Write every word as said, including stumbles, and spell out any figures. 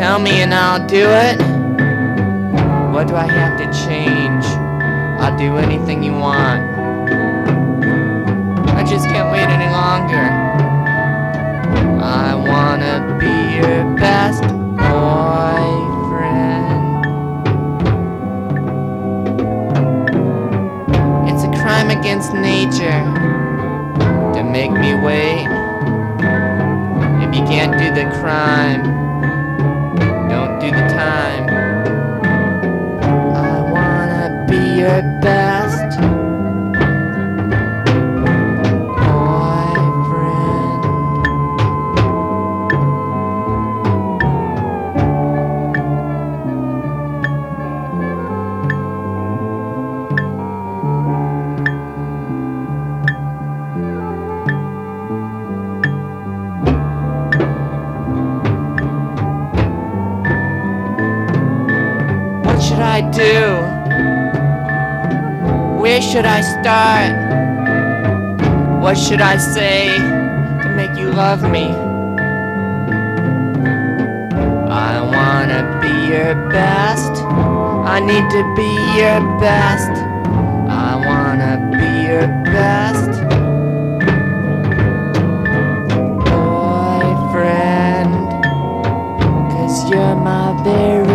Tell me and I'll do it. What do I have to change? I'll do anything you want. I just can't wait any longer. I wanna be your best boyfriend. It's a crime against nature to make me wait. If you can't do the crime, don't do the time. I wanna be your best boyfriend. What should I do? Where should I start? What should I say to make you love me? I wanna be your best. I need to be your best. I wanna be your best boyfriend. 'Cause you're my very